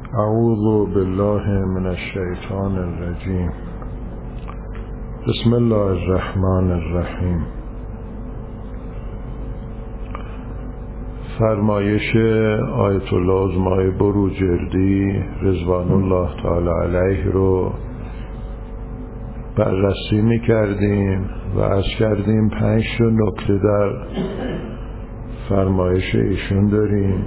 اعوذ بالله من الشیطان الرجیم. بسم الله الرحمن الرحیم. فرمایش آیت الله عظمای بروجردی رضوان الله تعالی علیه رو بررسی می‌کردیم و عرض کردیم 5 نکته در فرمایش ایشون داریم.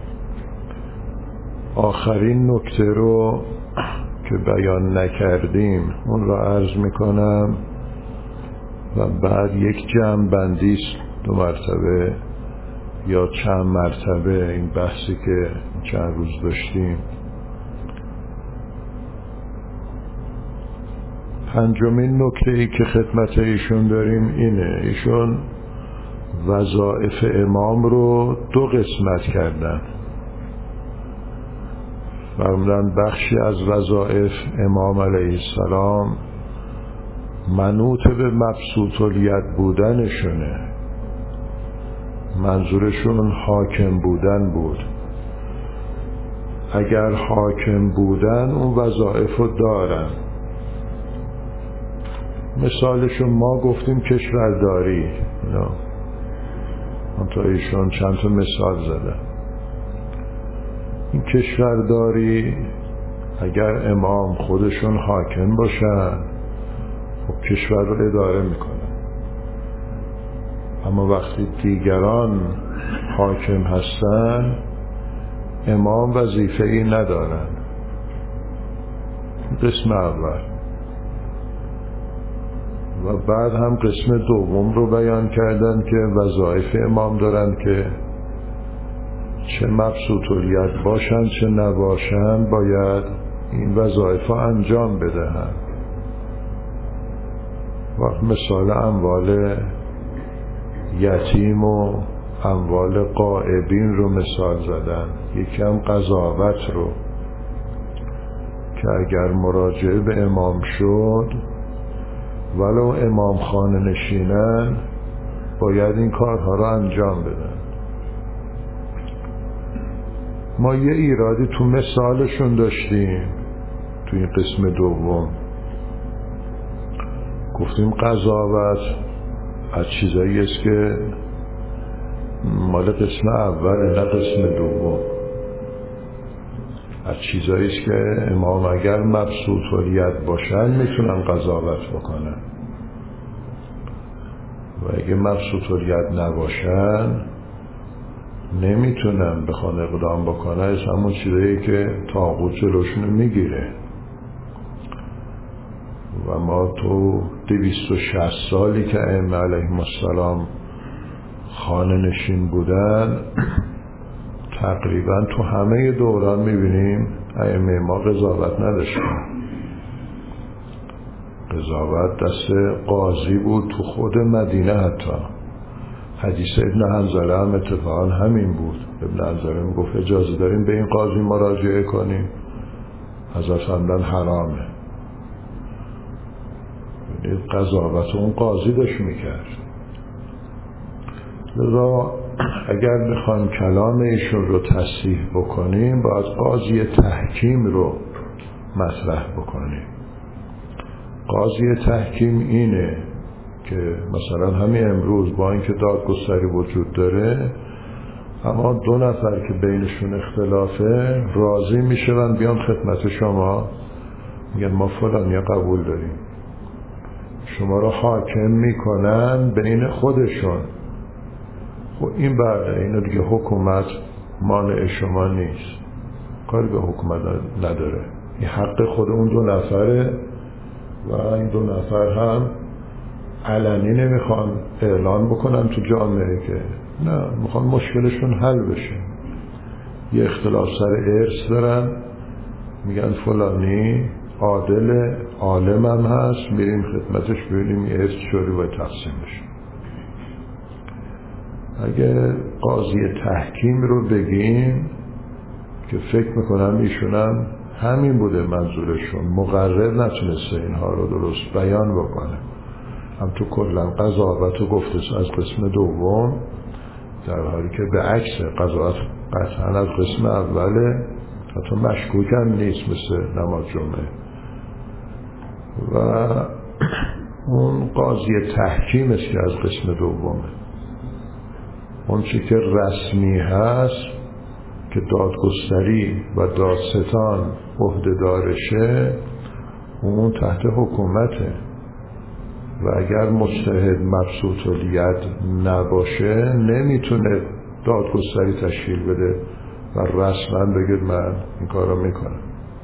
آخرین نکته رو که بیان نکردیم اون رو عرض میکنم و بعد یک جمع بندی 2 مرتبه یا چند مرتبه این بحثی که چند روز داشتیم. 5مین نکته ای که خدمت ایشون داریم اینه: ایشون وظایف امام رو 2 قسمت کردن. فرمودن بخشی از وظایف امام علیه السلام منوط به مبسوط الید بودنشونه، منظورشون حاکم بودن بود. اگر حاکم بودن اون وظایف رو دارن. مثالشون ما گفتیم کشورداری، تا ایشون چند تا مثال زدن. این کشورداری اگر امام خودشون حاکم باشن خب کشور رو اداره میکنن، اما وقتی دیگران حاکم هستن امام وظیفه ای ندارن. قسم اول. و بعد هم قسم دوم رو بیان کردن که وظایف امام دارن که چه مبسوط الید باشن چه نباشن باید این وظایف انجام بدهن. و مثال اموال یتیم و اموال غائبین رو مثال زدن. یکم قضاوت رو که اگر مراجعه به امام شد ولو امام خانه نشینن باید این کارها رو انجام بدن. ما یه ایرادی تو مثالشون داشتیم تو این قسم دوم. گفتیم قضاوت از چیزایی است که مال قسم اول نه قسم دوم. از چیزایی است که امام اگر مبسوط الید باشن میتونن قضاوت بکنن و اگه مبسوط الید نباشن نمیتونن بخوان اقدام بکنن. از همون چیزایی که طاغوت جلوشون میگیره. و ما تو 260 سالی که ائمه علیهم السلام خانه نشین بودن تقریبا تو همه دوران میبینیم ائمه ما قضاوت نداشتن. قضاوت دست قاضی بود تو خود مدینه. حتی حدیث ابن حنظله هم اتفاقا همین بود. ابن حنظله میگفت اجازه داریم به این قاضی مراجعه کنیم؟ حضرت فرمودن حرامه. قضاوت اون قاضی داشت میکرد. لذا اگر بخوایم کلام ایشون رو تصحیح بکنیم باید قاضی تحکیم رو مطرح بکنیم. قاضی تحکیم اینه که مثلا همین امروز با اینکه دادگستری وجود داره اما 2 نفر که بینشون اختلافه راضی میشن بیان خدمت شما میگن ما فلانی قبول داریم، شما رو حاکم میکنن بین خودشون. خب این بله، اینو دیگه حکومت مانع شما نیست، کاری به حکومت نداره. این حق خود اون 2 نفره و این 2 نفر هم علنی نمیخوان اعلان بکنن تو جامعه که نه، میخوان مشکلشون حل بشه. یه اختلاف سر ارث دارن میگن فلانی عادل عالم هم هست، میریم خدمتش ببینیم ارث چوری باید تقسیم بشه. اگه قاضی تحکیم رو بگیم که فکر میکنم ایشونم همین بوده منظورشون، مقرر نتونسته اینها رو درست بیان بکنه. هم تو کلا قضاوت رو گفته از قسم دوم، در حالی که به عکس قضاوت قطعا از قسم اوله. حتی مشکوک هم نیست مثل نماز جمعه. و اون قاضی تحکیم است که از قسم دومه. اون چی که رسمی هست که دادگستری و دادستان عهده‌دارشه، اون تحت حکومته و اگر مجتهد مبسوط الید نباشه نمیتونه دادگستری تشکیل بده و رسما بگید من این کار رو میکنم.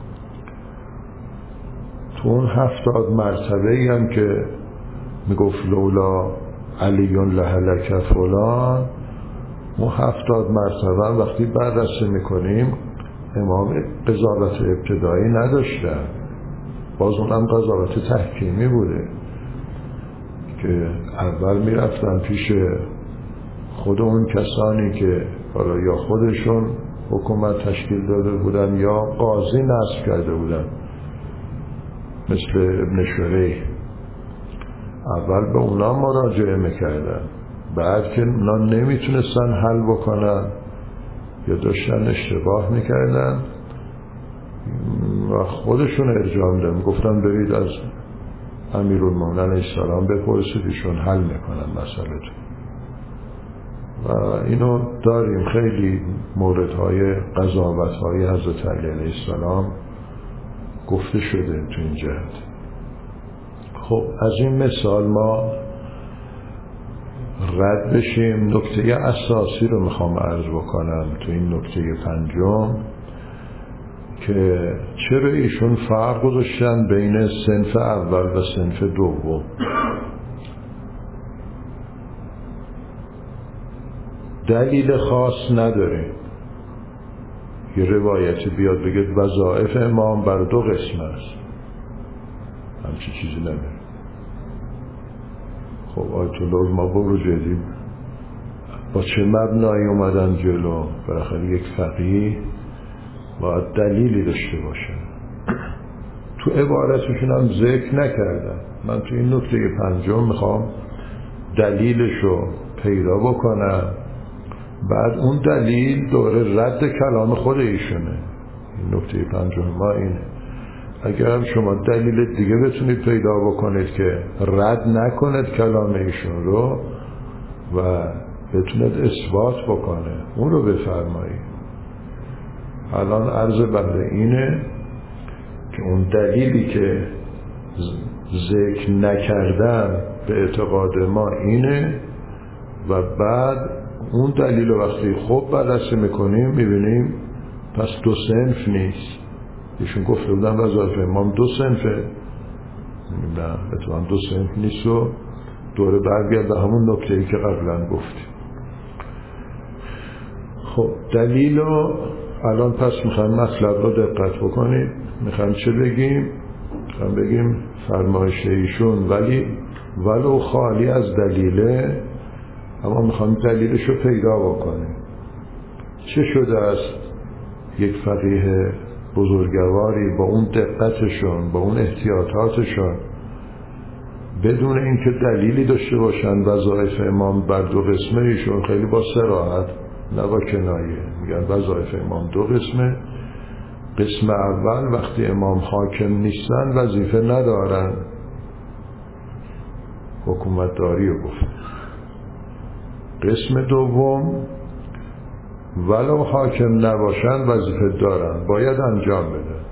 تو اون 70 مرتبه ای هم که میگفت لولا علی لهلک فلان، اون 70 مرتبه وقتی بررسی میکنیم امام قضاوت ابتدایی نداشتن، باز اونم قضاوت تحکیمی بوده که اول میرفتن پیش خود اون کسانی که حالا یا خودشون حکومت تشکیل داده بودن یا قاضی نصب کرده بودن مثل ابن شریح، اول به اونا مراجعه میکردن، بعد که اونا نمیتونستن حل بکنن یا داشتن اشتباه میکردن و خودشون ارجاع میدن، گفتن برید از امیرالمومنین علیه السلام بپرسید ایشون حل میکنن مسئله‌تون. و اینو داریم خیلی موردهای قضاوت‌های حضرت علی علیه السلام گفته شده تو این جهت. خب از این مثال ما رد بشیم. نکته اساسی رو میخوام عرض بکنم تو این نکته پنجم که چرا ایشون فرق گذاشتن بین صنف اول و صنف دوم. دلیل خاص نداره. یه روایتی بیاد بگید وظایف امام بر 2 قسم است، همچی چیزی نداره. خب آیت الله ما برو جدید با چه مبنایی اومدن جلو؟ بالاخره یک فقیه باید دلیلی داشته باشه. تو عبارتشون هم ذکر نکردن. من تو این نکته پنجم میخوام دلیلشو پیدا بکنم، بعد اون دلیل دوره رد کلام خود ایشونه. این نکته پنجم ما اینه. اگر هم شما دلیل دیگه بتونید پیدا بکنید که رد نکنید کلام ایشون رو و بتونید اثبات بکنه، اون رو بفرمایید. الان عرض بنده اینه که اون دلیلی که ذکر نکردن به اعتقاد ما اینه و بعد اون دلیل رو وقتی خوب بررسی میکنیم میبینیم پس 2 صنف نیست. ایشون گفته بودن وظایف امام 2 صنفه، نه اتفاقا 2 صنف نیست و دوره برگرد به همون نکته‌ای که قبلا گفتیم. خب دلیل رو الان پس میخوایم مطلب رو دقت بکنید. میخوایم چه بگیم؟ میخوایم بگیم فرمایش ایشون ولو خالی از دلیله، اما میخوایم دلیلش رو پیدا بکنیم. چه شده است یک فقیه بزرگواری با اون دقتشون، با اون احتیاطاتشون، بدون اینکه دلیلی داشته باشن وظایف امام بر 2 قسمه، ایشون خیلی با صراحت نه با کنایه میگن وظایف امام 2 قسمه. قسم اول وقتی امام حاکم نیستن وظیفه ندارن، حکومت داری رو گفت. قسم دوم ولو حاکم نباشن وظیفه دارن، باید انجام بدن.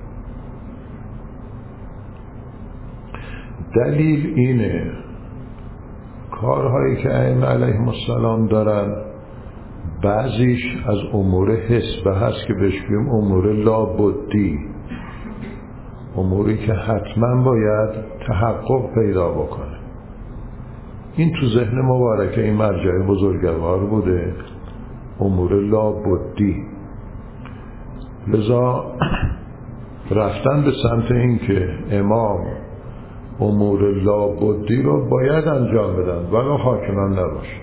دلیل اینه کارهایی که ائمه علیهم السلام دارن بعضیش از امور حسبه هست که بهش بگیم امور لابدی، اموری که حتما باید تحقق پیدا بکنه. این تو ذهن مبارکه این مرجع بزرگوار بوده، امور لابدی. لذا رفتن به سمت این که امام امور لابدی رو باید انجام بدن ولی حاکمان نباشه.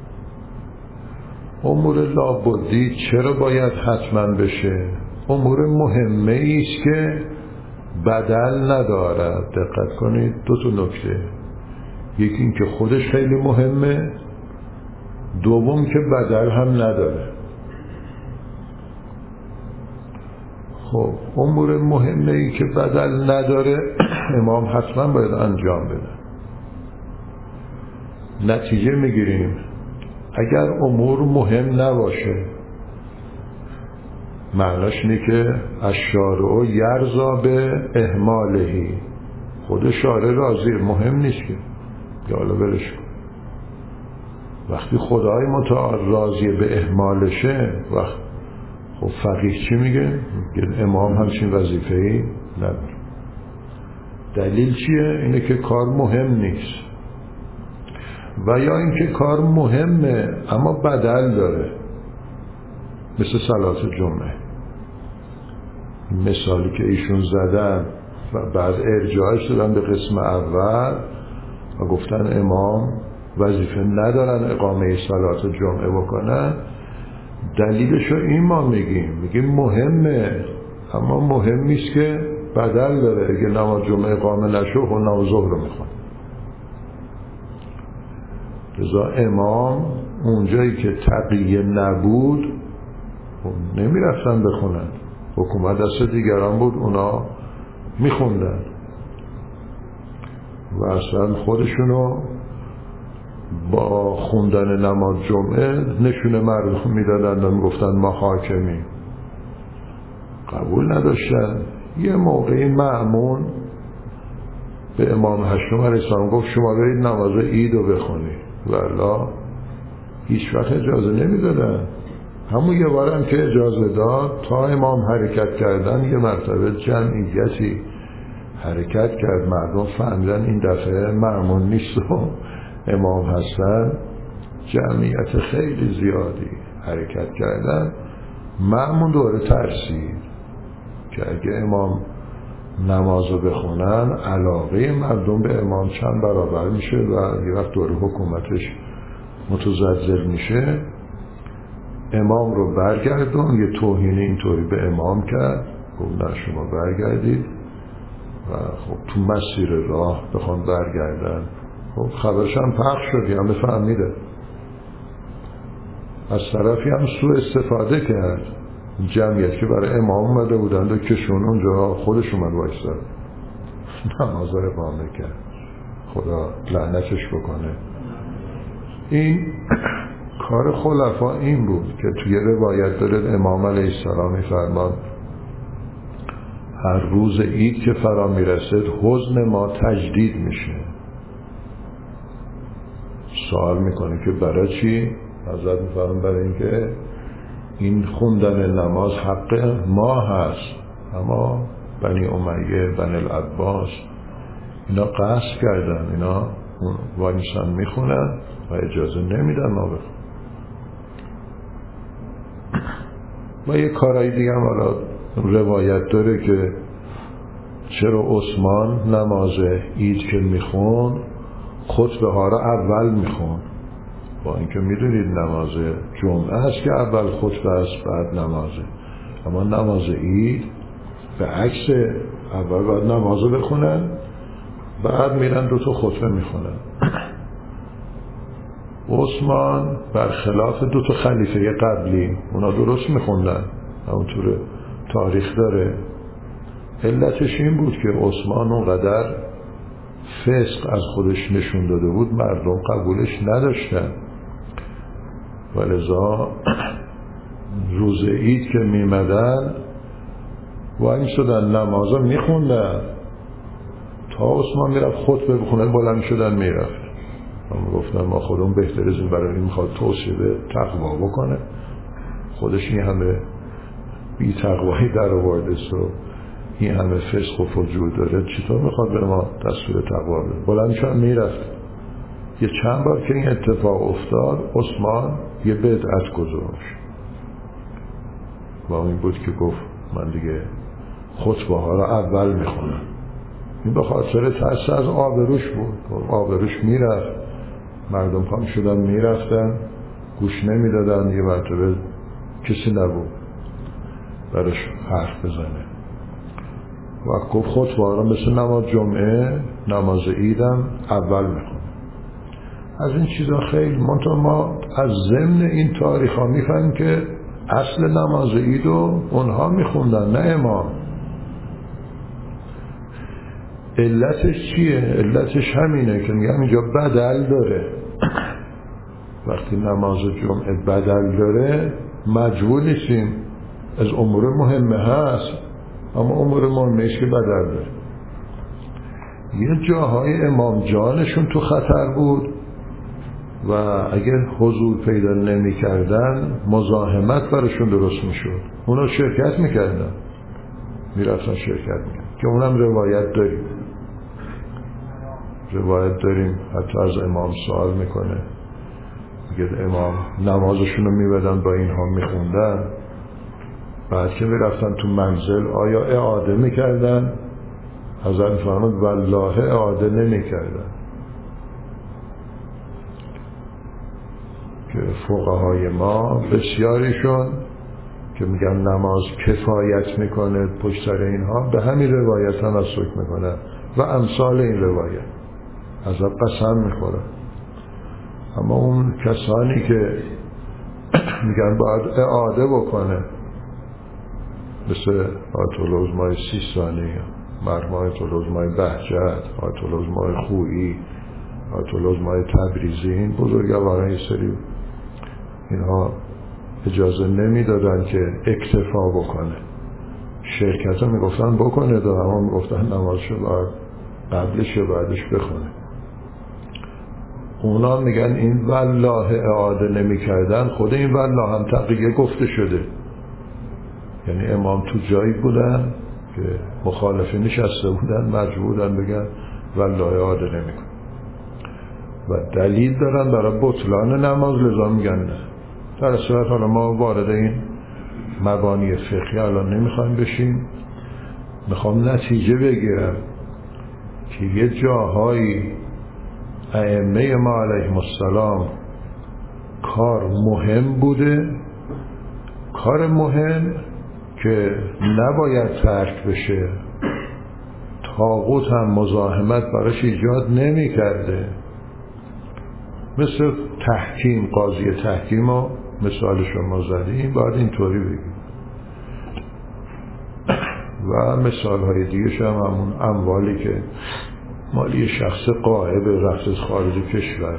امور لابدی چرا باید حتما بشه؟ امور مهمه ایست که بدل ندارد. دقت کنید 2 نکته، یکی این که خودش خیلی مهمه، دوم که بدل هم نداره. خب امور مهمه ای که بدل نداره امام حتما باید انجام بده. نتیجه میگیریم اگر امور مهم نباشه معناش اینه که الشارع یرضا به اهمالهی، خود شارع راضی، مهم نیست که یا حالا برش کن. وقتی خدای متعال راضی به اهمالشه وقت خب فقیه چی میگه؟ امام همچین وظیفه‌ای نداره. دلیل چیه؟ اینه که کار مهم نیست، و یا اینکه کار مهمه اما بدل داره، مثل صلات جمعه. مثالی که ایشون زدن و بعد ارجاعش دادن به قسم اول و گفتن امام وظیفه ندارن اقامه صلات جمعه بکنن، دلیلش رو این ما میگیم مهمه اما مهم نیست که بدل داره. اگه نماز جمعه اقامه نشه و نماز ظهر رو میخوان. لذا امام اونجایی که تقیه نبود نمیرفتن بخونن، حکومت دست دیگران بود، اونا میخوندن و اصلا خودشونو با خوندن نماز جمعه نشونه مردم میدادن و میگفتن ما حاکمی، قبول نداشتن. یه موقعی مأمون به امام هشتم علیه السلام گفت شما برید نماز عید رو بخونید، والا هیچ وقت اجازه نمیدادن. همون یه بارم که اجازه داد تا امام حرکت کردن یه مرتبه جمعیتی حرکت کرد، مردم فهمیدن این دفعه مأمون نیست و امام هستن، جمعیت خیلی زیادی حرکت کردن. مأمون دوره ترسید که اگه امام نمازو بخونن علاقه مردم به امام چند برابر میشه و یه وقت دوره حکومتش متزلزل میشه. امام رو برگردون، یه توهین اینطوری به امام کرد، گفت نه شما برگردید و خب تو مسیر راه بخوان برگردن. خب خبرش هم پخش شد، همه فهمیده. از طرفی هم سوء استفاده کرد جمعیت که برای امام اومده بودند و کشون اونجا خودش اومد وایساد نماز رو اقامه کرد. خدا لعنتش بکنه. این کار خلفا این بود که توی روایت داره امام علیه السلام می‌فرماد هر روز عید که فرا میرسد حزن ما تجدید میشه. سوال میکنه که برای چی؟ حضرت میفرماد برای اینکه این خوندن نماز حق ما هست، اما بنی امیه بنی العباس اینا قصد کردن، اینا وایسن میخونن و اجازه نمیدن ما بخونن. و یه کارهای دیگه هم حالا روایت داره که چرا عثمان نماز عید که میخون خطبه ها را اول میخون، با اینکه میدونید نماز جمعه هست که اول خطبه است بعد نمازه، اما نماز عید به عکس اول باید نماز رو بخونن بعد میرن 2 خطبه میخونن. عثمان برخلاف 2 خلیفه قبلی اونا درست میخوندن، همونطور تاریخ داره. علتش این بود که عثمان اونقدر فسق از خودش نشون داده بود مردم قبولش نداشتن، و لذا روز عید که میمدن وای شدن نمازا میخوندن تا عثمان میرفت خطبه بخونه بلند شدن میرفت. من گفتم ما خودمون بهتره، برای این میخواد توصیه به تقوا بکنه، خودش این همه بی تقوایی در آورده و این همه فسق و فجور داره، چطور میخواد به ما دستور تقوا بده؟ بلند شدن میرفت. یه چند بار که این اتفاق افتاد عثمان یه بدعت گذاشت و این بود که گفت من دیگه خطبه ها را اول میخونم. این به خاطر ترس از آبروش بود، آبروش میرفت، مردم پام شدن میرفتن گوش نمیدادن، یه مرتبه کسی نبود برش حرف بزنه و گفت خطبه ها را مثل نماز جمعه نماز عیدم اول میخونم. از این چیزا خیلی منطقه ما از ضمن این تاریخ ها میفهمیم که اصل نماز عید رو اونها میخوندن، نه امام. علتش چیه؟ علتش همینه که میگم اینجا بدل داره. وقتی نماز جمعه بدل داره مجبور نیستیم، از امور مهمه هست، اما امور مهمهش که بدل داره. یه جاهای امام جانشون تو خطر بود و اگر حضور پیدا نمی کردن مزاحمت براشون درست می شد، اونا شرکت می کردن، می رفتن شرکت می کردن، که اونم روایت داریم حتی از امام سوال میکنه، میگه امام نمازشون رو می بدن با اینها می خوندن، بعد که می رفتن تو منزل آیا اعاده می کردن؟ حضرت فرمود والله اعاده نمی کردن. که فقهای ما بسیاریشون که میگن نماز کفایت میکنه پشت سر اینها به همین روایت تمسک میکنن و امثال این روایت از قسم میخورن. اما اون کسانی که میگن باید اعاده بکنه، مثل آیت العظمای سیستانی، مرحوم آیت العظمای بهجت، آیت العظمای خویی، آیت العظمای تبریزی، این بزرگواران یه سری اینها اجازه نمیدادن که اکتفا بکنه، شرکت رو میگفتن بکنه دارم، اما میگفتن نمازشو باید قبلش و بعدش بخونه. اونا میگن این والله اعاده نمی کردن، خود این والله هم تقیه گفته شده، یعنی امام تو جایی بودن که مخالفی نشسته بودن مجبورن بگن والله اعاده نمی کن و دلیل دارن برای بطلان نماز، لذا میگن نه. در صورت حالا ما وارد این مبانی فقهی الان نمیخوایم بشیم، میخوام نتیجه بگیرم که یه جاهایی ائمه ما علیهم السلام کار مهم بوده، کار مهم که نباید ترک بشه، طاغوت هم مزاحمت براش ایجاد نمی کرده، مثل تحکیم، قاضی تحکیم و مثال شما زدیم، باید اینطوری بگیم و مثال های دیگه هم همون اموالی که مالی شخص غائب رفت از خارج کشور،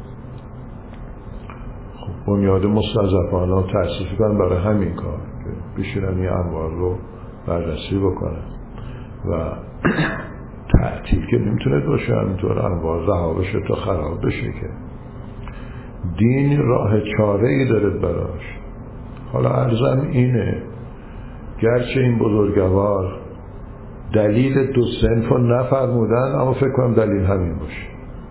خب بنیاد مستضعفانه و تأسیسی کنن برای همین کار که بشینن این اموال رو بررسی بکنن و تعطیل که نمیتونه باشه، همینطور اموال رها بشه تا خراب بشه، که دین راه چاره ای داره براش. حالا عرضم اینه، گرچه این بزرگوار دلیل دو صنف رو نفرمودن، اما فکر کنم دلیل همین باشه،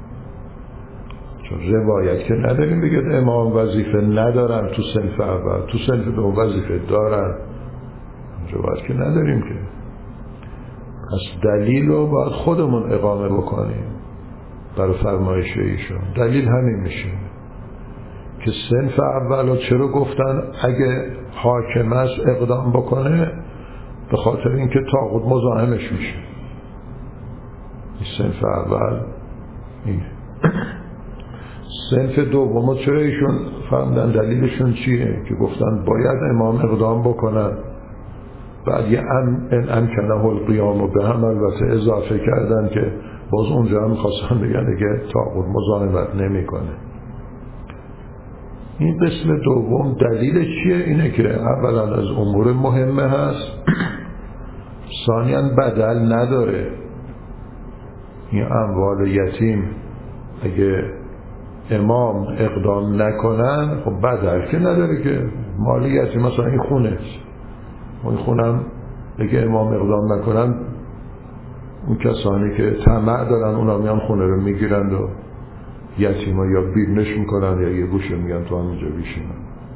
چون روایت که نداریم بگید امام وظیفه ندارن تو صنف اول، تو صنف دوم وظیفه دارن، روایت که نداریم که. پس دلیل رو باید خودمون اقامه بکنیم برای فرمایش ایشون. دلیل همین میشه که صنف اول رو چرا گفتن اگه حاکم است اقدام بکنه، به خاطر اینکه طاغوت مزاحمش میشه. این صنف اول اینه. صنف دوم چرا ایشون فهمدن دلیلشون چیه که گفتن باید امام اقدام بکنن، بعد یه ان امکنه القیام و به هم البته اضافه کردن که باز اونجا هم خواستن بگن اگه طاغوت مزاحمت نمی کنه. این قسم دوم دلیل چیه؟ اینه که اولا از امور مهمه هست، ثانیاً بدل نداره. این اموال یتیم اگه امام اقدام نکنن خب بدل که نداره، که مال یتیم مثلا این خونه است، این خونم اگه امام اقدام نکنن اون کسانی که طمع دارن اونا میان خونه رو میگیرند و یتیما یا بیرنش میکنن یا یه گوشه میگن تو همینجا بیشینن.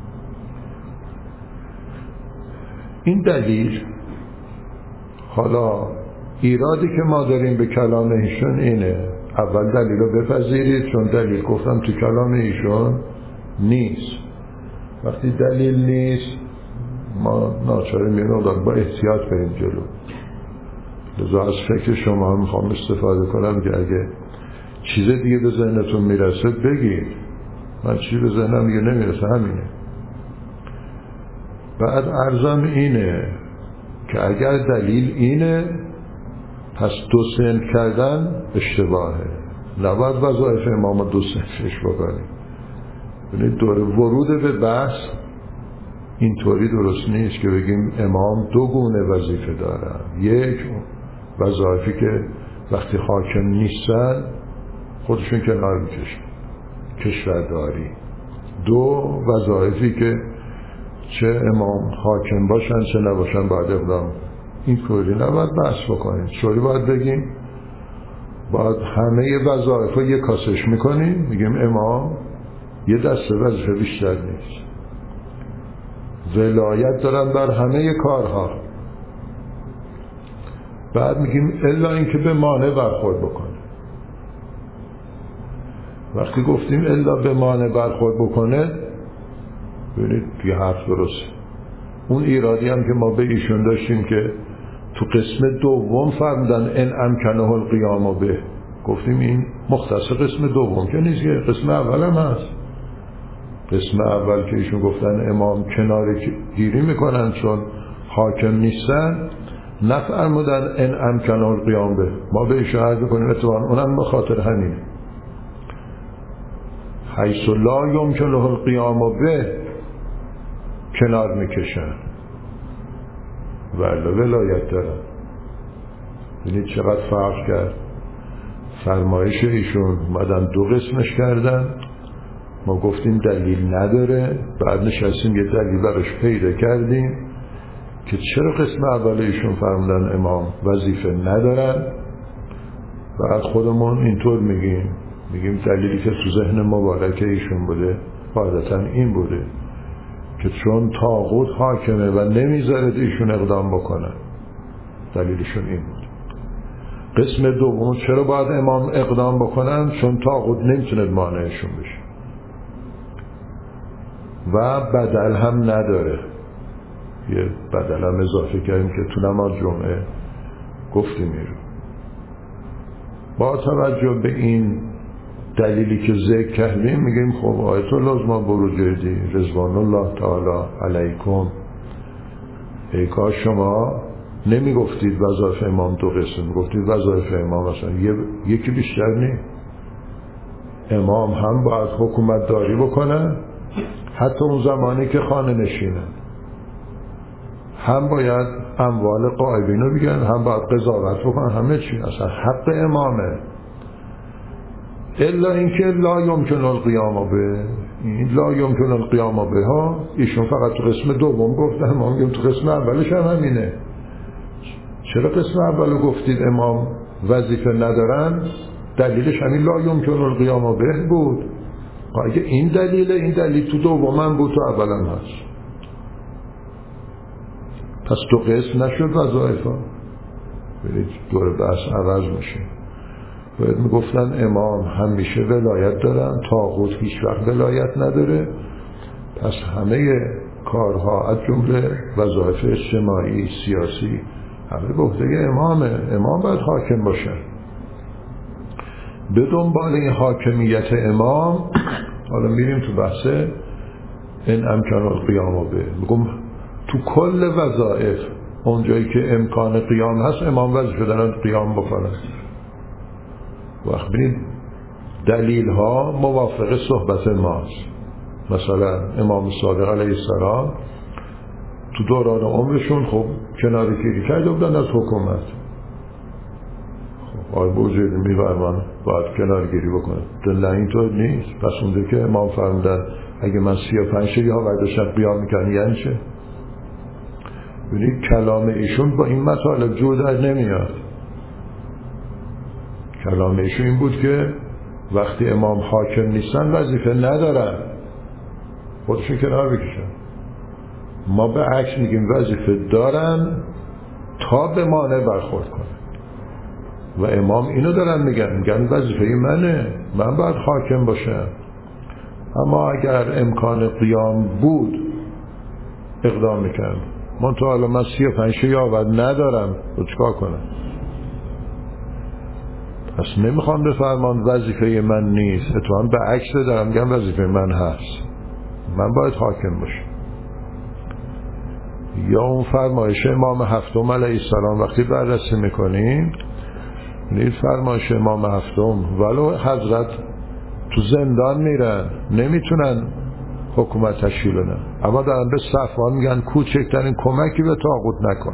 این دلیل. حالا ایرادی که ما داریم به کلام ایشون اینه، اول دلیل رو بپذیرید، چون دلیل گفتم تو کلام ایشون نیست. وقتی دلیل نیست ما ناچاره میریم با احتیاط بریم جلو. لذا از فکر شما هم میخوام استفاده کنم که اگه چیز دیگه به ذهنتون میرسه بگید. من چیزی به ذهنم دیگه نمیرسه، همینه. بعد عرضم اینه که اگر دلیل اینه پس دو صنف کردن اشتباهه، نباید وظایف امام دو صنفش بکنیم. یعنی دور ورود به بحث اینطوری درست نیست که بگیم امام دو گونه وظیفه دارن. یک، وظایفی که وقتی حاکم نیستن خودشون کنار میکشن، کشورداری. دو، وظایفی که چه امام حاکم باشن چه نباشن باید اقدام. این طوری نباید بحث بکنیم. چوری باید بگیم باید همه وظایف رو یک کاسش میکنیم، میگیم امام یه دسته وظیفه بیشتر نیست، ولایت دارن بر همه کارها. بعد میگیم الا اینکه به مانع برخورد بکنه. وقتی گفتیم الا به مانع برخورد بکنه، ببینید یه حرف درست. اون ایرادی هم که ما به ایشون داشتیم که تو قسم دوم فرمودن ان امکنه القیام به، گفتیم این مختص قسم دوم که نیست، قسم اول هم هست. قسم اول که ایشون گفتن امام کنار گیری میکنن چون حاکم نیستن، نفرمودن ان امکنه القیام به. ما به ایشون عرض کنیم اتفاقا اونم به خاطر همین حیث لا یمکنه القیام به کنار میکشن ولی ولایت دارن. ببینید چقدر فرق کرد. فرمایش ایشون اومدن دو قسمش کردن، ما گفتیم دلیل نداره، بعد نشستیم یه دلیل براش پیدا کردیم که چرا قسم اول ایشون فرمودن امام وظیفه ندارن. بعد خودمون اینطور میگیم دلیلی که تو ذهن مبارک ایشون بوده قاعدتا این بوده که چون طاغوت حاکمه و نمیذاره ایشون اقدام بکنن، دلیلشون این بود. قسم دوم چرا باید امام اقدام بکنن؟ چون طاغوت نمیتونه مانعشون بشه و بدل هم نداره. یه بدل هم اضافه کردیم که تو نماز جمعه گفتیم این. با توجه به این دلیلی که ذکر کردیم میگیم خب آیت الله ما بروجردی رضوان الله تعالی علیکم، ای کاش شما نمیگفتید وظایف امام دو قسم، میگفتید وظایف امام مثلا یکی بیشتر نیست. امام هم باید حکومت داری بکنن حتی اون زمانی که خانه نشینن، هم باید اموال غایبین رو بگن، هم باید قضاوت بکنن، همه چی اصلا حق امامه. الا اینکه لا یمکن القیام به، این لا یمکن القیام به ها ایشون فقط تو قسم دوم گفتن، ما میگیم تو قسم اولش هم همینه. چرا قسم اولو گفتید امام وظیفه ندارن؟ دلیلش همین لا یمکن القیام به بود. اگه این دلیل تو دوم هم بود تو اولم هست، پس تو قسم نشد وظایف ها. برید دور بحث عوض میشه. باید میگفتن امام همیشه ولایت دارن، طاغوت هیچ وقت ولایت نداره، پس همه کارها از جمله وظایف اجتماعی سیاسی همه به عهده امامه. امام باید حاکم باشه. به دنبال این حاکمیت امام حالا میریم تو بحث این امکان القیام به. میگم تو کل وظایف اونجایی که امکان قیام هست امام وظیفه دارن قیام بکنن. وقت بینید دلیل ها موافق صحبت ماست. مثلا امام صادق علیه السلام تو دوران عمرشون خب کنارگیری کرده بودن از حکومت. خب آقای بوجهدی میفرمان باید کنارگیری بکنه. نه اینطور نیست. پس اونجا که امام فرمودن اگه من 35 شبیه ها برداشتم قیام میکنی یعنی چه؟ ببینید کلام ایشون با این مطالب جور در نمیاد. کلام ایشون این بود که وقتی امام حاکم نیستن وظیفه ندارن، خودشون کنار بکشن. ما به عکس میگیم وظیفه دارن تا به مانع برخورد کنن و امام اینو دارن میگن وظیفه منه، من باید حاکم باشم. اما اگر امکان قیام بود اقدام میکنم. من تو حالا من 35 یاور ندارم تو چکار کنم؟ پس نمیخوام بفرمان وظیفه من نیست، اتفاقا به عکس دارم میگم وظیفه من هست، من باید حاکم باشم. یا اون فرمایش امام هفتم علیه السلام وقتی بررسی میکنیم نیست فرمایش امام هفتم ولو حضرت تو زندان میرن نمیتونن حکومت تشکیل بدن، اما دارن به صفوان میگن کوچکترین کمکی به طاغوت نکن.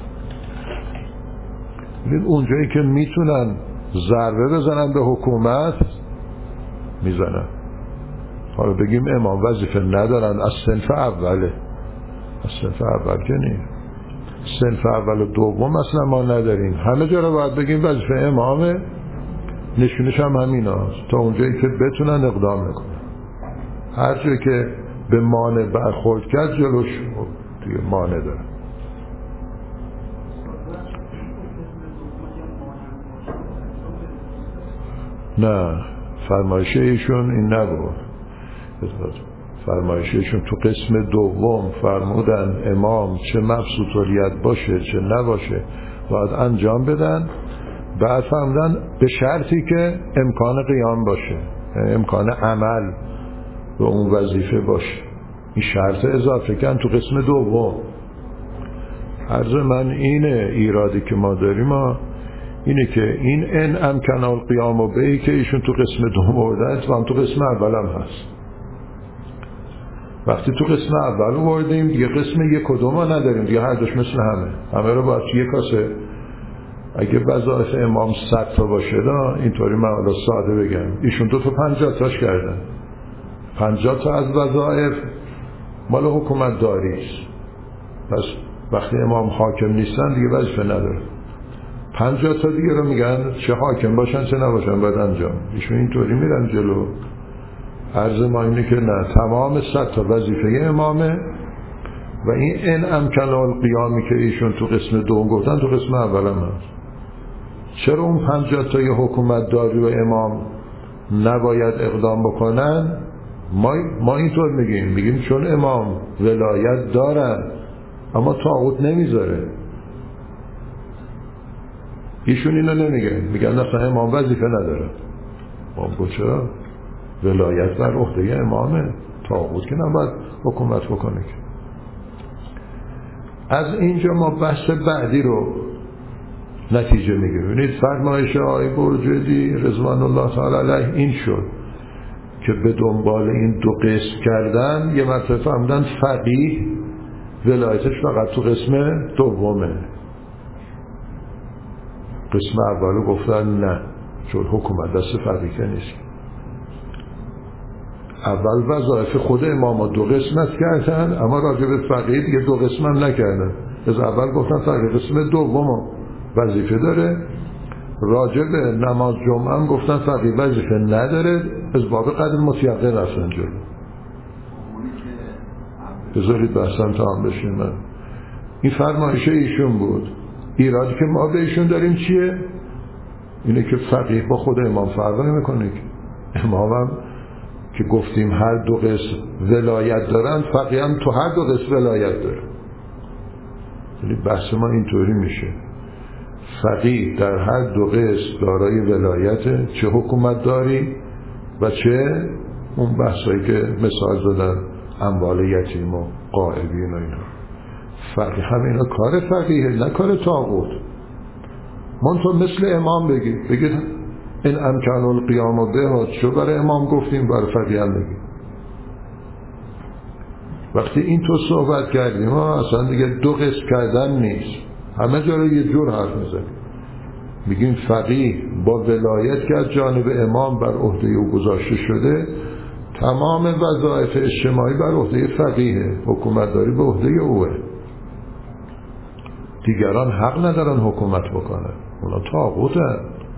اونجایی که میتونن ضربه بزنن به حکومت میزنن. حالا بگیم امام وظیفه ندارن، از صنف اوله، از صنف اول که نیست، صنف اول و دوم اصلا ما نداریم. همه جا رو باید بگیم وظیفه امامه، نشونش هم همین هست تا اونجایی که بتونن اقدام میکنن. هر جایی که به مانع برخورد کرد جلوش دیگه مانع داره. نه، فرمایش ایشون این نبود. فرمایش ایشون تو قسم دوم فرمودن امام چه مبسوطیت باشه چه نباشه باید انجام بدن. بعد فرمودن به شرطی که امکان قیام باشه، امکان عمل به اون وظیفه باشه. این شرط اضافه کردن تو قسم دوم. عرض من اینه، ایرادی که ما داریم اینه که این ان امکن القیام و بهی که ایشون تو قسم دوم آوردن و هم تو قسم اول هم هست. وقتی تو قسم اول آوردیم دیگه قسم یک و دوم نداریم دیگه، هر دوش مثل همه رو باید توی کاسه. اگه وظایف امام 100 تا باشه اینطوری من حالا ساده بگم، ایشون 2 تا 50 تاش کردن. 50 تا از وظایف مال حکومت داری است، پس وقتی امام حاکم نیستن دیگه وظیفه نداره. 50 تا دیگه رو میگن چه حاکم باشن چه نباشن باید انجام. ایشون اینطوری میرن جلو. عرض ما اینه که نه، تمام 100 تا وظیفه امامه و این ان امکن القیامی که ایشون تو قسم دوم گفتن تو قسم اول هم هست. چرا اون 50 تا یه حکومت داری و امام نباید اقدام بکنن؟ ما اینطور میگیم چون امام ولایت دارن اما طاغوت نمیذاره. ایشون اینو نمیگه، میگن اصلا امام وظیفه نداره. ما چرا؟ ولایت بر عهده امامه، طاغوت که نباید حکومت بکنه. از اینجا ما بحث بعدی رو نتیجه میگیریم. ببینید فرمایش آقای برجردی رضوان الله تعالی علیه این شد که به دنبال این دو قسم کردن یه مرتبه فهمیدن فقیه ولایتش فقط تو قسم دومه. قسم اولو گفتن نه، چون حکومت دست فقیه نیست. اول وظایف خود اماما 2 قسمت کردن، اما راجع به فقیه دیگه 2 قسم هم نکردن. از اول گفتن فقیه قسم دوم وظیفه داره، راجع به نماز جمعه هم گفتن فقیه وظیفه نداره، از باب قدر متیقن رفتن جلو. بذارید بحثم تمام بشه. من این فرمایش ایشون بود. ایرادی که ما به ایشون داریم چیه؟ اینه که فقیه با خود امام فرق نمیکنه. امام هم که گفتیم هر 2 قسم ولایت دارن، فقیه هم تو هر 2 قسم ولایت داره. یعنی بحث ما اینطوری میشه، فقیه در هر 2 قسم دارای ولایت، چه حکومت داری و چه اون بحثایی که مثال زدن اموال یتیم و غائبین و اینا. فقیه هم اینا کار فقیه، نه کار طاغوت. منطقه مثل امام بگید این امکان القیام و به چو برای امام گفتیم برای فقیه هم بگید. وقتی این تو صحبت کردیم اصلا دیگه 2 قسم کردن نیست، همه جا رو یه جور حرف میزنیم. میگیم فقیه با ولایت که از جانب امام بر عهده او گذاشته شده، تمام وظایف اجتماعی بر عهده فقیه، حکومتداری به عهده اوه. دیگران حق ندارن حکومت بکنن، اونا طاغوتن.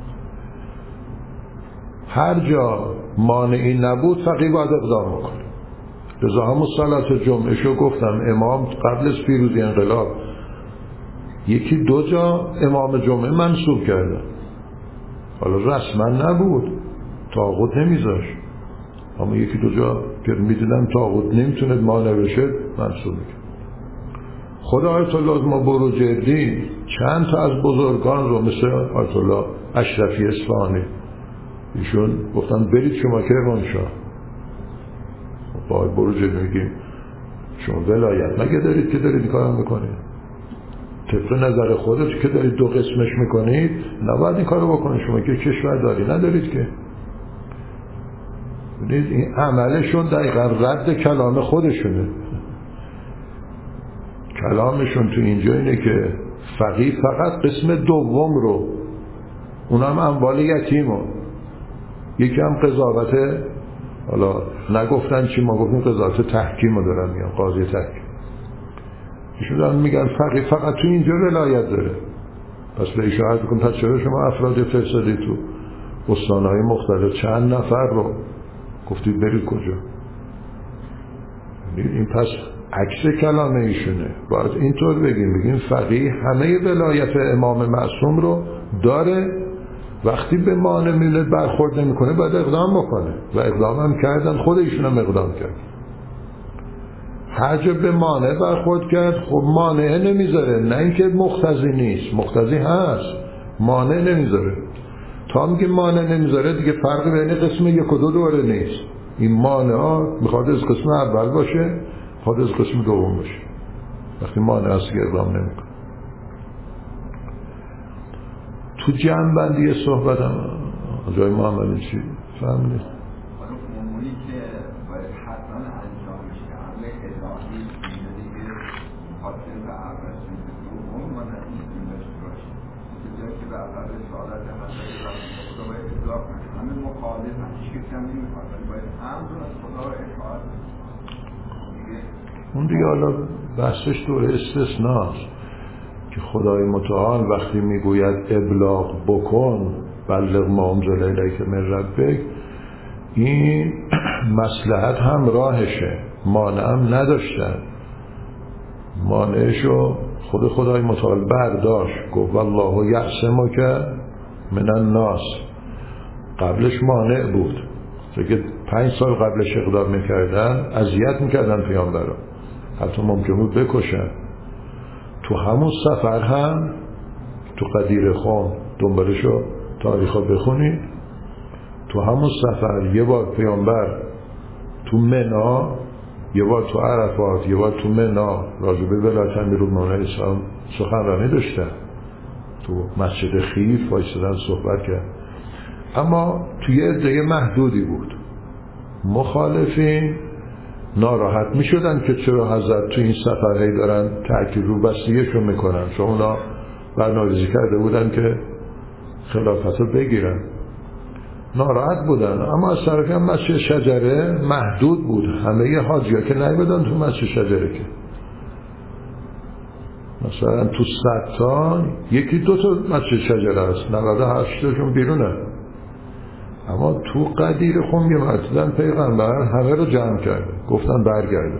هر جا مانعی نبود فقیه باید اقدام بکنه. لذا همون صلات جمعه شو گفتم امام قبل از پیروزی انقلاب 1-2 جا امام جمعه منصوب کرده، حالا رسما نبود، طاغوت نمیذاش، اما 1-2 جا که میدونم طاغوت نمیتونه مانع بشه منصوب میکنه. خدا آیت الله ما بروجردی چند تا از بزرگان رو مثل آیت الله اشرفی اصفهانی ایشون گفتن برید شما کرمانشاه. با بروجردی میگیم شما ولایت مگه دارید که دارید این کارو میکنید؟ طبق نظر خودت که دارید دو قسمش میکنید نباید این کارو بکنید. شما که کشور داری ندارید که. ببینید این عملشون دقیقا رد کلام خودشونه. کلامشون تو اینجا اینه که فقیه فقط قسم دوم رو، اونم اموال یتیمو، یکی هم قضاوت، حالا نگفتن چی، ما گفتیم قضاوت تحکیم رو دارن میگن، قاضی تحکیم. ایشون دارن میگن فقیه فقط تو اینجا ولایت داره. پس به ایشون عرض بکن پس چرا شما افراد فرستادی تو استانهای مختلف چند نفر رو گفتید برید کجا؟ این پس عکس کلام ایشونه. باید اینطور بگیم فقیه همه ولایت امام معصوم رو داره، وقتی به مانع ملت برخورد نمیکنه باید اقدام بکنه و اقدام هم کردن، خود ایشون هم اقدام کرد. هر جا به مانع برخورد کرد خب مانع نمیذاره، نه اینکه مقتضی نیست، مقتضی هست، مانع نمیذاره. تا میگه مانع نمیذاره دیگه فرقی بین قسم یک و دو دوره نیست. این مانع ها میخواد از قسم اول باشه، میخواد از قسم دوم باشه. وقتی مانع هست که اقدام نمیکنه. تو جمع بندی صحبت هم جای محمد چی فهمیدید؟ اموری که باید حتما انجام میشه عمل الهی میدونی که خاطر به اول دوم ما نتیجه داشته باشه جایی که به اول رسالت حضرت خدا باید اطلاق کنه همه مخالف هیچ کسی هم نمیخواد باید همون از خدا رو اطاعت اون دیگه حالا بحثش دور استثناست که خدای متعال وقتی میگوید ابلاغ بکن بلغ ما انزل الیک من ربک، این مصلحت هم راهشه، مانع هم نداشتن. مانعشو خود خدای متعال برداشت، گفت والله یعصمک من الناس. قبلش مانع بود که 5 سال قبلش اقدام میکردن، اذیت میکردن پیامبرا، حتی ممکن بود بکشن. تو همون سفر هم تو قدیر خون دنبالشو تاریخو بخونید، تو همون سفر یه بار پیامبر تو منا، یه بار تو عرفات، یه بار تو منا راجبه ولایت امیرالمومنین سخنرانی داشتن، تو مسجد خیف وایسادن صحبت کرد. اما توی عده محدودی بود. مخالفین ناراحت می شدن که چرا حضرت تو این سفرهایی دارن تأکید رو بستگیشون میکنن، چون اونا برنامه‌ریزی کرده بودن که خلافت رو بگیرن. ناراحت بودن. اما از طرفی هم مسجد شجره محدود بود، همه ی حاجی‌ها که نمیدن تو مسجد شجره، که مثلا تو ستان یکی 2 تا مسجد شجره است، 98 تاشون بیرونه. اما تو قدیر خون یه مرتبه پیغمبر همه رو جمع کرده، گفتن برگرده.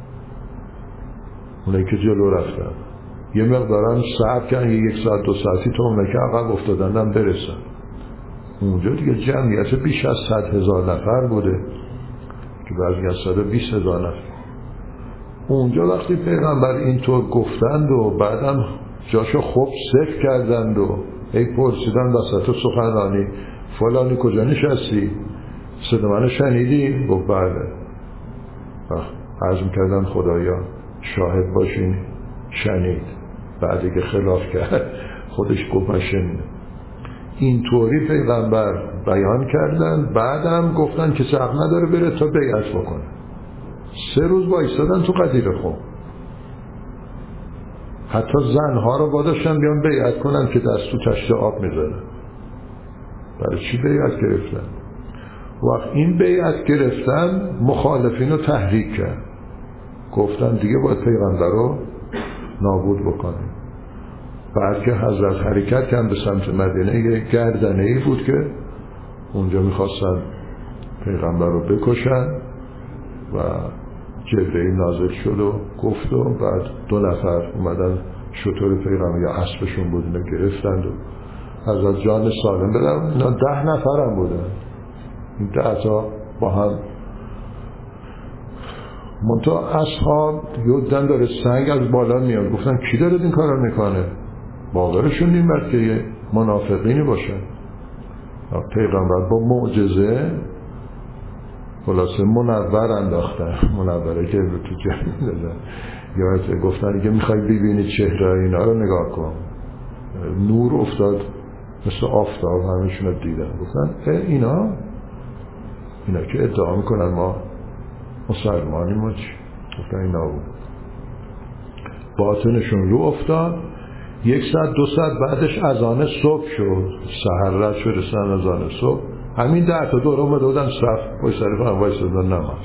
اونایی که جلو رفتن یه مقدارم صبر کردن، 1 ساعت 2 ساعتی تا اونایی که عقب افتادن برسن. اونجا دیگه جمعیت بیش از 100,000 نفر بوده که بعضی از 120,000 نفر. اونجا وقتی پیغمبر اینطور گفتند و بعدم جاشو خوب صفر کردند و ای پرسیدن وسط سخنرانی فلانی کجا نشستی؟ صدا منو شنیدی؟ گفت بله. عرض می‌کردن خدایا شاهد باشین شنید. بعدی که خلاف کرد خودش گفت من شنید. اینطوری پیغمبر بیان کردن، بعدم گفتن کسی حق نداره بره تا بیعت بکنه. 3 روز وایسادن تو قدیر خون. حتی زنها رو واداشتن بیان بیعت کنن که دست تو تشت آب میذارن. برای چی بیعت گرفتن؟ وقت این بیعت گرفتن مخالفین رو تحریک کرد، گفتن دیگه باید پیغمبر رو نابود بکنیم. بعد که حضرت حرکت کردن به سمت مدینه، یه گردنه‌ای بود که اونجا میخواستن پیغمبر رو بکشن و جبرئیل نازل شد و گفت و بعد 2 نفر اومدن شتر پیغمبر یا اسبشون بود اینو گرفتند و حضرت جان سالم بدن. اینا 10 نفر هم بودن، این 10 تا با هم. منتها اصحاب یودن داره سنگ از بالا میاد، گفتن کی داره این کار رو میکنه؟ باورشون نیمد که یه منافقینی باشن. پیغمبر با معجزه خلاصه منور انداختن، منوره که تو جمعی دادن، یا گفتن که میخوای ببینی چهره اینا رو نگاه کن، نور افتاد مثل آفتاب، همشون رو دیدن، گفتن اینا که ادعا میکنن ما مسلمانیم و چی؟ گفتن اینا بود. باطنشون رو افتاد. 1 ساعت 2 ساعت بعدش اذان صبح شد، سحر رد شد، رسیدن اذان صبح، همین 10 تا دور اومده بودن صف پشت سر خودم وایسادن نماز.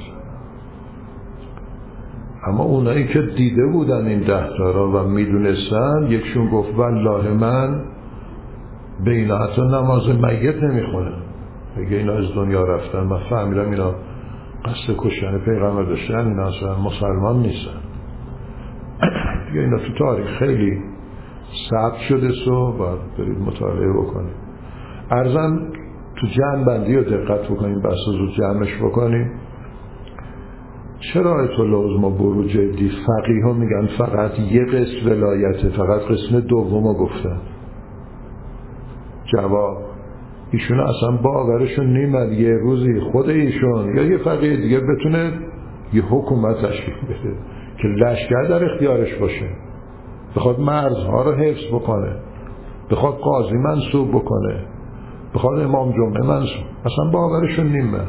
اما اونایی که دیده بودن این 10 تا را و میدونستن، یکشون گفت والله من به اینا حتی نماز میت نمیخونه، بگه اینا از دنیا رفتن، من فهمیدم اینا قصد کشتن پیغمبر داشتن، اینا اصلا مسلمان نیستن. دیگه اینا تو تاریخ خیلی ثبت شده، باید برید مطالعه بکنید. عرضاً تو جمع بندی رو دقت بکنیم، بس زود جمعش بکنیم. چرا آیت الله عظما بروجردی فقیه ها میگن فقط یه قسم ولایته، فقط قسم دوم رو گفتن؟ جواب، ایشون اصلا باورشون نیمد یه روزی خود ایشون یا یه فقیه دیگه بتونه یه حکومت تشکیل بده که لشکر در اختیارش باشه، بخواد مرزها رو حفظ بکنه، بخواد قاضی منصوب بکنه، بخواد امام جمعه منصوب، اصلا باورشون نیمد.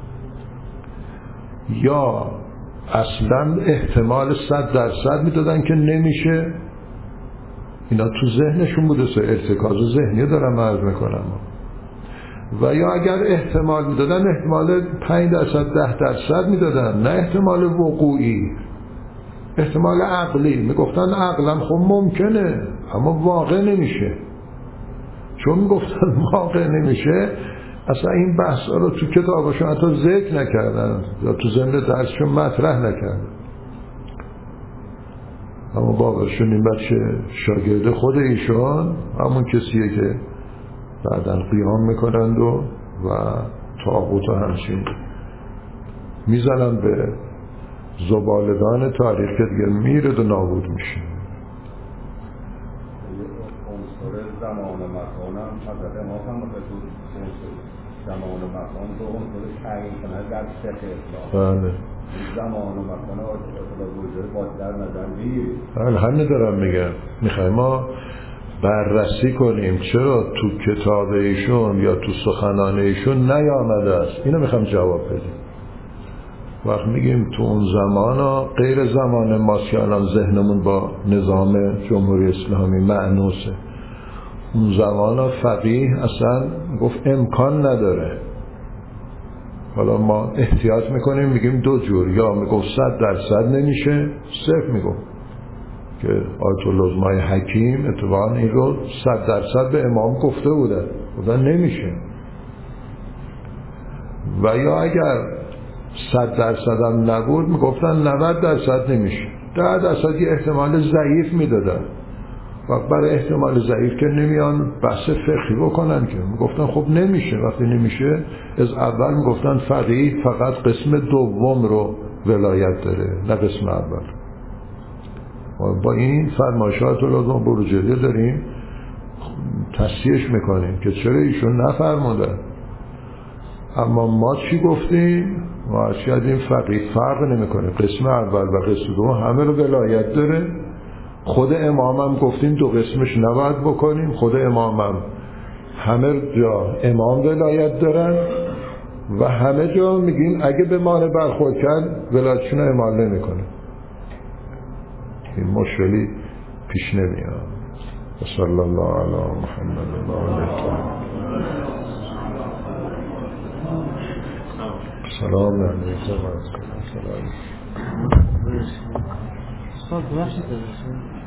یا اصلا احتمال 100% میدادن که نمیشه، اینا تو ذهنشون بوده، ارتکاز ذهنی دارم عرض میکنم. و یا اگر احتمال میدادن، احتمال 5% 10% میدادن، نه احتمال وقوعی، احتمال عقلی. میگفتن عقلا خب ممکنه اما واقع نمیشه. چون میگفتن واقع نمیشه، اصلا این بحث رو تو کتابشون حتی ذکر نکردن یا تو ضمن درسشون مطرح نکردن. اما باورشون این بچه شاگرد خود ایشان همون کسیه که بعداً قیام میکنند و طاغوت و همچین میزنن به زبالدان تاریخ که دیگه میرد و نابود میشه. عنصر زمان و مکان هم حضرت امام هم زمان و مکان تو عنصر تعیین کنه در شرح اسلام. بله. زمان و مکان اصلا بزرگ باید در نظر بگیرید. بله، همین دارم میگم. میخوایم ما بررسی کنیم چرا تو کتاب ایشون یا تو سخنان ایشون نیامده است. اینو میخوام جواب بدیم. وقت میگیم تو اون زمان غیر زمان ماست که الان ذهنمون با نظام جمهوری اسلامی معنوسه. اون زمان فقیه اصلا گفت امکان نداره. حالا ما احتیاط میکنیم میگیم دو جور، یا میگفت 100% نمیشه، صفر میگفت که آیت الله عظمای حکیم اتفاقا این رو 100% به امام گفته بودن نمیشه. و یا اگر 100% هم نبود میگفتن 90% نمیشه، 10% یه احتمال ضعیف میدادن. و برای احتمال ضعیف که نمیان بحث فقهی بکنن که میگفتن خب نمیشه. وقتی نمیشه از اول میگفتن فقیه فقط قسم دوم رو ولایت داره نه قسم اول. با این فرمایشات رو ما بروجردی داریم تصحیحش میکنیم که چرا ایشون نفرمودن. اما ما چی گفتیم؟ ما شاید فقیه فرق نمیکنه، قسم اول و قسم دوم همه رو ولایت داره. خود امامم گفتیم دو قسمش نباید بکنیم. خود امامم همه جا امام ولایت دارن و همه جا میگیم اگه به مانع برخورد کرد ولایتشون رو اعمال نمیکنه. این مشکلی پیش نمیاد. صلی الله علی محمد و آله سلام علیکم.